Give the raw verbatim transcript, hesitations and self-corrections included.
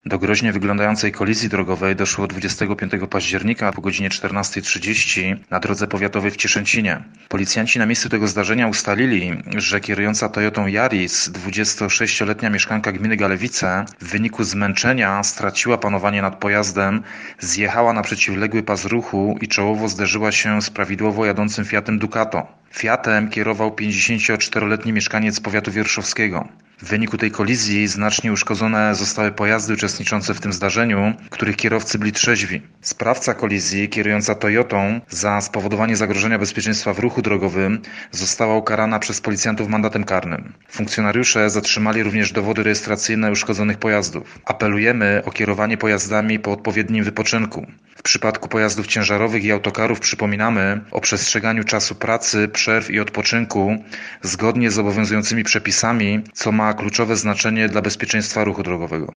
Do groźnie wyglądającej kolizji drogowej doszło dwudziestego piątego października po godzinie czternastej trzydzieści na drodze powiatowej w Cieszęcinie. Policjanci na miejscu tego zdarzenia ustalili, że kierująca Toyotą Yaris dwudziestosześcioletnia mieszkanka gminy Galewice w wyniku zmęczenia straciła panowanie nad pojazdem, zjechała na przeciwległy pas ruchu i czołowo zderzyła się z prawidłowo jadącym Fiatem Ducato. Fiatem kierował pięćdziesięcioczteroletni mieszkaniec powiatu wierszowskiego. W wyniku tej kolizji znacznie uszkodzone zostały pojazdy uczestniczące w tym zdarzeniu, których kierowcy byli trzeźwi. Sprawca kolizji, kierująca Toyotą, za spowodowanie zagrożenia bezpieczeństwa w ruchu drogowym została ukarana przez policjantów mandatem karnym. Funkcjonariusze zatrzymali również dowody rejestracyjne uszkodzonych pojazdów. Apelujemy o kierowanie pojazdami po odpowiednim wypoczynku. W przypadku pojazdów ciężarowych i autokarów przypominamy o przestrzeganiu czasu pracy, przerw i odpoczynku zgodnie z obowiązującymi przepisami, co ma kluczowe znaczenie dla bezpieczeństwa ruchu drogowego.